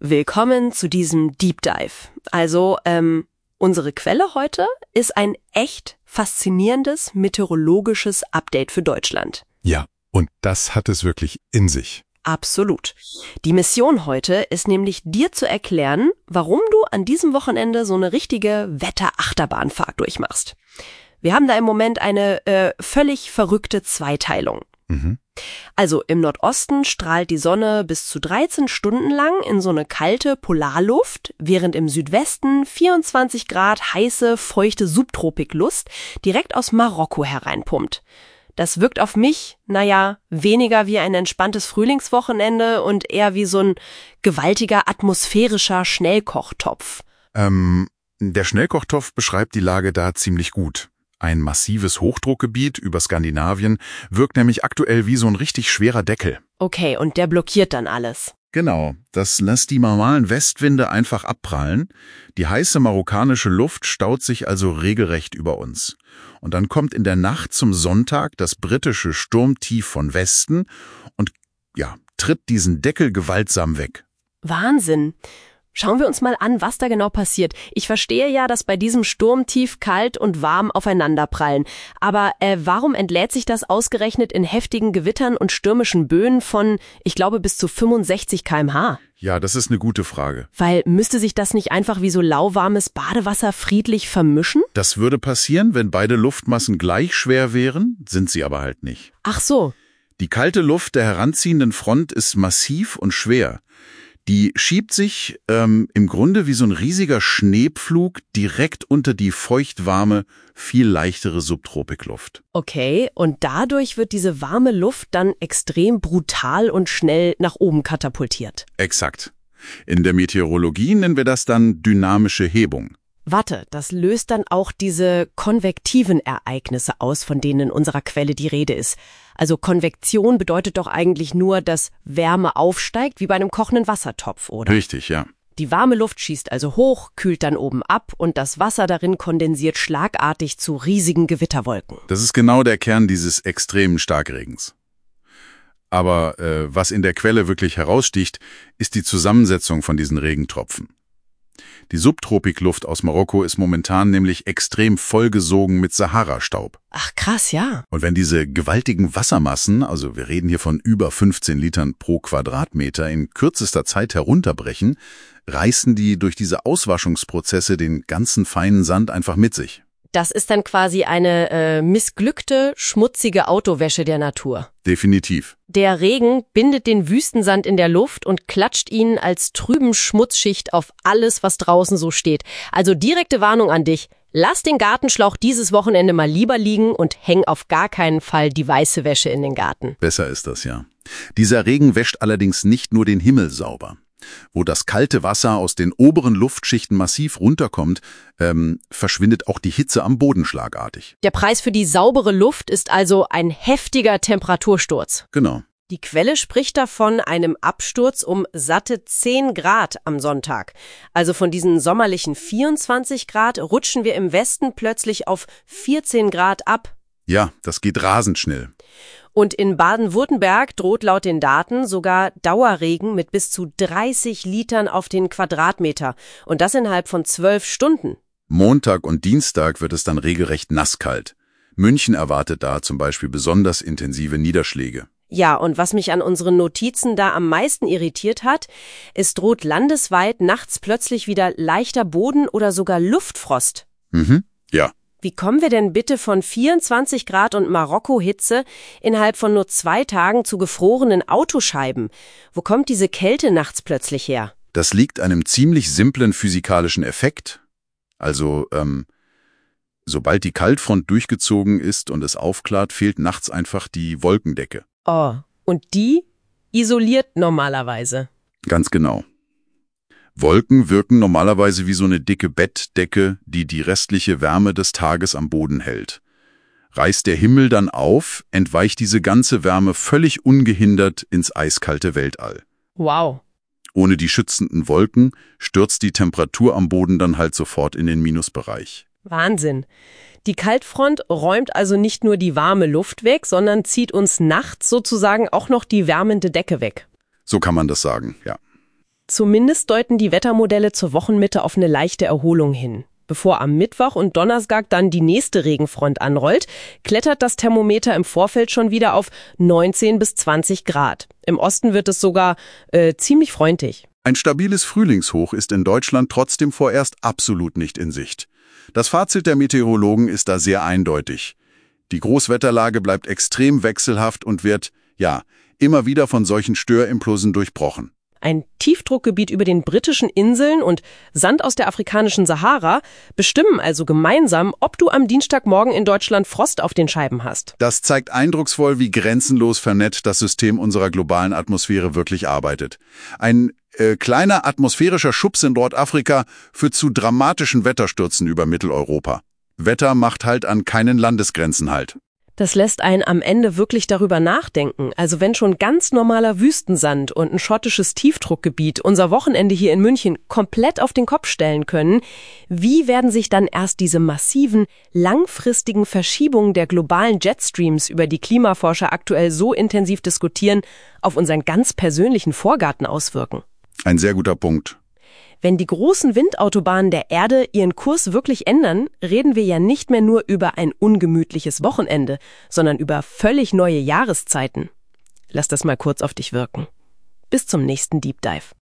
Willkommen zu diesem Deep Dive. Also, unsere Quelle heute ist ein echt faszinierendes meteorologisches Update für Deutschland. Ja, und das hat es wirklich in sich. Absolut. Die Mission heute ist nämlich, dir zu erklären, warum du an diesem Wochenende so eine richtige Wetterachterbahnfahrt durchmachst. Wir haben da im Moment eine völlig verrückte Zweiteilung. Also im Nordosten strahlt die Sonne bis zu 13 Stunden lang in so eine kalte Polarluft, während im Südwesten 24 Grad heiße, feuchte Subtropikluft direkt aus Marokko hereinpumpt. Das wirkt auf mich, weniger wie ein entspanntes Frühlingswochenende und eher wie so ein gewaltiger atmosphärischer Schnellkochtopf. Der Schnellkochtopf beschreibt die Lage da ziemlich gut. Ein massives Hochdruckgebiet über Skandinavien wirkt nämlich aktuell wie so ein richtig schwerer Deckel. Okay, und der blockiert dann alles. Genau, das lässt die normalen Westwinde einfach abprallen. Die heiße marokkanische Luft staut sich also regelrecht über uns. Und dann kommt in der Nacht zum Sonntag das britische Sturmtief von Westen und tritt diesen Deckel gewaltsam weg. Wahnsinn. Schauen wir uns mal an, was da genau passiert. Ich verstehe ja, dass bei diesem Sturmtief kalt und warm aufeinanderprallen. Aber warum entlädt sich das ausgerechnet in heftigen Gewittern und stürmischen Böen von, ich glaube, bis zu 65 km/h? Ja, das ist eine gute Frage. Weil müsste sich das nicht einfach wie so lauwarmes Badewasser friedlich vermischen? Das würde passieren, wenn beide Luftmassen gleich schwer wären, sind sie aber halt nicht. Ach so. Die kalte Luft der heranziehenden Front ist massiv und schwer. Die schiebt sich im Grunde wie so ein riesiger Schneepflug direkt unter die feuchtwarme, viel leichtere Subtropikluft. Okay, und dadurch wird diese warme Luft dann extrem brutal und schnell nach oben katapultiert. Exakt. In der Meteorologie nennen wir das dann dynamische Hebung. Warte, das löst dann auch diese konvektiven Ereignisse aus, von denen in unserer Quelle die Rede ist. Also Konvektion bedeutet doch eigentlich nur, dass Wärme aufsteigt, wie bei einem kochenden Wassertopf, oder? Richtig, ja. Die warme Luft schießt also hoch, kühlt dann oben ab und das Wasser darin kondensiert schlagartig zu riesigen Gewitterwolken. Das ist genau der Kern dieses extremen Starkregens. Aber was in der Quelle wirklich heraussticht, ist die Zusammensetzung von diesen Regentropfen. Die Subtropikluft aus Marokko ist momentan nämlich extrem vollgesogen mit Sahara-Staub. Ach krass, ja. Und wenn diese gewaltigen Wassermassen, also wir reden hier von über 15 Litern pro Quadratmeter, in kürzester Zeit herunterbrechen, reißen die durch diese Auswaschungsprozesse den ganzen feinen Sand einfach mit sich. Das ist dann quasi eine missglückte, schmutzige Autowäsche der Natur. Definitiv. Der Regen bindet den Wüstensand in der Luft und klatscht ihn als trüben Schmutzschicht auf alles, was draußen so steht. Also direkte Warnung an dich. Lass den Gartenschlauch dieses Wochenende mal lieber liegen und häng auf gar keinen Fall die weiße Wäsche in den Garten. Besser ist das, ja. Dieser Regen wäscht allerdings nicht nur den Himmel sauber. Wo das kalte Wasser aus den oberen Luftschichten massiv runterkommt, verschwindet auch die Hitze am Boden schlagartig. Der Preis für die saubere Luft ist also ein heftiger Temperatursturz. Genau. Die Quelle spricht davon einem Absturz um satte 10 Grad am Sonntag. Also von diesen sommerlichen 24 Grad rutschen wir im Westen plötzlich auf 14 Grad ab. Ja, das geht rasend schnell. Und in Baden-Württemberg droht laut den Daten sogar Dauerregen mit bis zu 30 Litern auf den Quadratmeter. Und das innerhalb von 12 Stunden. Montag und Dienstag wird es dann regelrecht nasskalt. München erwartet da zum Beispiel besonders intensive Niederschläge. Ja, und was mich an unseren Notizen da am meisten irritiert hat, es droht landesweit nachts plötzlich wieder leichter Boden oder sogar Luftfrost. Ja. Wie kommen wir denn bitte von 24 Grad und Marokko-Hitze innerhalb von nur 2 Tagen zu gefrorenen Autoscheiben? Wo kommt diese Kälte nachts plötzlich her? Das liegt an einem ziemlich simplen physikalischen Effekt. Also, sobald die Kaltfront durchgezogen ist und es aufklart, fehlt nachts einfach die Wolkendecke. Oh, und die isoliert normalerweise. Ganz genau. Wolken wirken normalerweise wie so eine dicke Bettdecke, die die restliche Wärme des Tages am Boden hält. Reißt der Himmel dann auf, entweicht diese ganze Wärme völlig ungehindert ins eiskalte Weltall. Wow. Ohne die schützenden Wolken stürzt die Temperatur am Boden dann halt sofort in den Minusbereich. Wahnsinn. Die Kaltfront räumt also nicht nur die warme Luft weg, sondern zieht uns nachts sozusagen auch noch die wärmende Decke weg. So kann man das sagen, ja. Zumindest deuten die Wettermodelle zur Wochenmitte auf eine leichte Erholung hin. Bevor am Mittwoch und Donnerstag dann die nächste Regenfront anrollt, klettert das Thermometer im Vorfeld schon wieder auf 19 bis 20 Grad. Im Osten wird es sogar ziemlich freundlich. Ein stabiles Frühlingshoch ist in Deutschland trotzdem vorerst absolut nicht in Sicht. Das Fazit der Meteorologen ist da sehr eindeutig. Die Großwetterlage bleibt extrem wechselhaft und wird, immer wieder von solchen Störimpulsen durchbrochen. Ein Tiefdruckgebiet über den britischen Inseln und Sand aus der afrikanischen Sahara bestimmen also gemeinsam, ob du am Dienstagmorgen in Deutschland Frost auf den Scheiben hast. Das zeigt eindrucksvoll, wie grenzenlos vernetzt das System unserer globalen Atmosphäre wirklich arbeitet. Ein kleiner atmosphärischer Schubs in Nordafrika führt zu dramatischen Wetterstürzen über Mitteleuropa. Wetter macht halt an keinen Landesgrenzen halt. Das lässt einen am Ende wirklich darüber nachdenken. Also wenn schon ganz normaler Wüstensand und ein schottisches Tiefdruckgebiet unser Wochenende hier in München komplett auf den Kopf stellen können, wie werden sich dann erst diese massiven, langfristigen Verschiebungen der globalen Jetstreams, über die Klimaforscher aktuell so intensiv diskutieren, auf unseren ganz persönlichen Vorgarten auswirken? Ein sehr guter Punkt. Wenn die großen Windautobahnen der Erde ihren Kurs wirklich ändern, reden wir ja nicht mehr nur über ein ungemütliches Wochenende, sondern über völlig neue Jahreszeiten. Lass das mal kurz auf dich wirken. Bis zum nächsten Deep Dive.